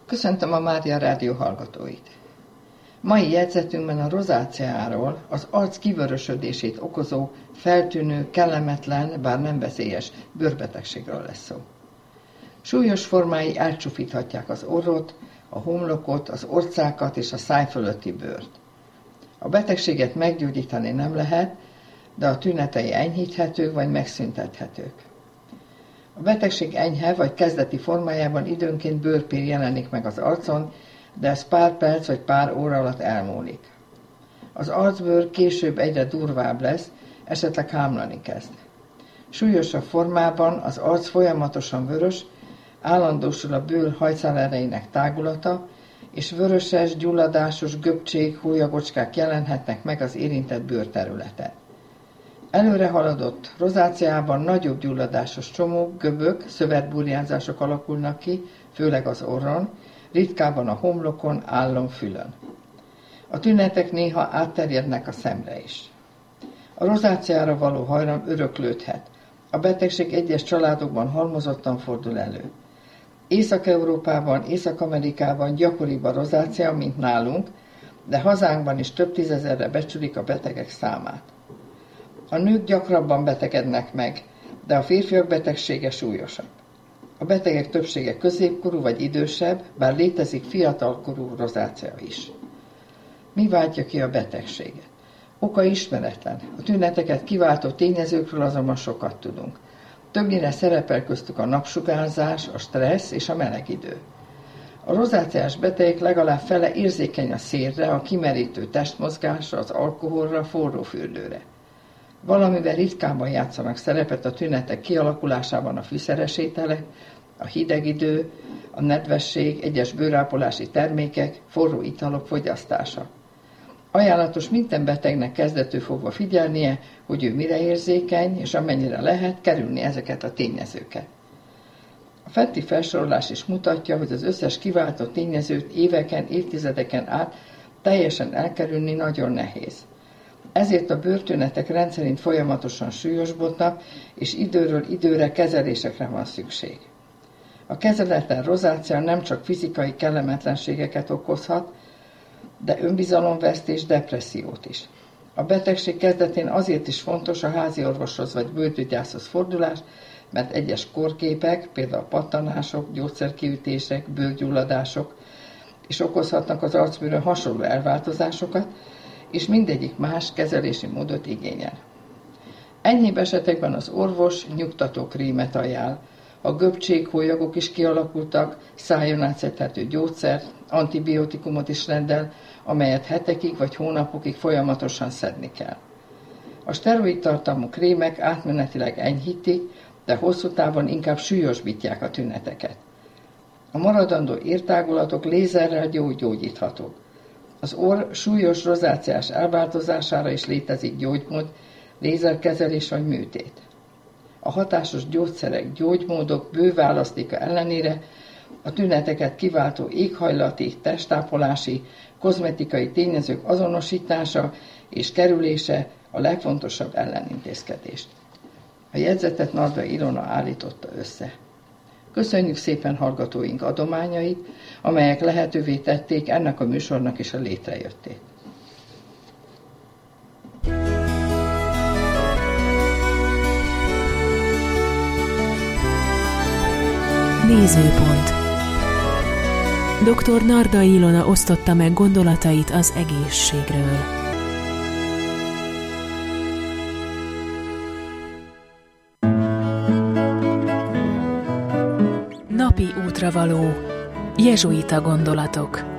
Köszöntöm a Mária Rádió hallgatóit! Mai jegyzetünkben a rozáceáról, az arc kivörösödését okozó, feltűnő, kellemetlen, bár nem veszélyes bőrbetegségről lesz szó. Súlyos formái elcsúfíthatják az orrot, a homlokot, az orcákat és a száj fölötti bőrt. A betegséget meggyógyítani nem lehet, de a tünetei enyhíthetők vagy megszüntethetők. A betegség enyhe vagy kezdeti formájában időnként bőrpér jelenik meg az arcon, de ez pár perc vagy pár óra alatt elmúlik. Az arcbőr később egyre durvább lesz, esetleg hámlani kezd. Súlyosabb formában az arc folyamatosan vörös, állandósul a bőr hajszálerejének tágulata, és vöröses, gyulladásos göpcsék, hólyagocskák jelenhetnek meg az érintett bőrterületen. Előre haladott rozáceában nagyobb gyulladásos csomók, göbök, szövetburjánzások alakulnak ki, főleg az orron, ritkábban a homlokon, állon, fülön. A tünetek néha átterjednek a szemre is. A rozáceára való hajlam öröklődhet. A betegség egyes családokban halmozottan fordul elő. Észak-Európában, Észak-Amerikában gyakoribb a rozácea, mint nálunk, de hazánkban is több tízezerre becsülik a betegek számát. A nők gyakrabban betegednek meg, de a férfiak betegsége súlyosabb. A betegek többsége középkorú vagy idősebb, bár létezik fiatalkorú rozácea is. Mi váltja ki a betegséget? Oka ismeretlen. A tüneteket kiváltó tényezőkről azonban sokat tudunk. Többnyire szerepel köztük a napsugárzás, a stressz és a meleg idő. A rozáceás betegek legalább fele érzékeny a szélre, a kimerítő testmozgásra, az alkoholra, forró fürdőre. Valamivel ritkábban játszanak szerepet a tünetek kialakulásában a fűszeres ételek, a hideg idő, a nedvesség, egyes bőrápolási termékek, forró italok fogyasztása. Ajánlatos minden betegnek kezdettől fogva figyelnie, hogy ő mire érzékeny, és amennyire lehet kerülni ezeket a tényezőket. A fenti felsorolás is mutatja, hogy az összes kiváltott tényezőt éveken, évtizedeken át teljesen elkerülni nagyon nehéz. Ezért a bőrtünetek rendszerint folyamatosan súlyosbodnak, és időről időre kezelésekre van szükség. A kezeletlen rozácea nem csak fizikai kellemetlenségeket okozhat, de önbizalomvesztés, depressziót is. A betegség kezdetén azért is fontos a házi orvoshoz vagy bőrgyógyászhoz fordulás, mert egyes kórképek, például pattanások, gyógyszerkiütések, bőrgyulladások is okozhatnak az arcbőrön hasonló elváltozásokat, és mindegyik más kezelési módot igényel. Ennyibb esetekben az orvos nyugtató krémet ajánl, a göpcsék, hólyagok is kialakultak, szájon átszedhető gyógyszert, antibiotikumot is rendel, amelyet hetekig vagy hónapokig folyamatosan szedni kell. A szteroid tartalmú krémek átmenetileg enyhítik, de hosszú távon inkább súlyosbítják a tüneteket. A maradandó értágulatok lézerrel gyógyíthatók. Az orr súlyos rozáceás elváltozására is létezik gyógymód, lézerkezelés vagy műtét. A hatásos gyógyszerek, gyógymódok bő választéka ellenére a tüneteket kiváltó éghajlati, testápolási, kozmetikai tényezők azonosítása és kerülése a legfontosabb ellenintézkedést. A jegyzetet Nardai Ilona állította össze. Köszönjük szépen hallgatóink adományait, amelyek lehetővé tették ennek a műsornak is a létrejöttét. Nézőpont. Dr. Nardai Ilona osztotta meg gondolatait az egészségről. Napi útravaló. Jezsuita gondolatok.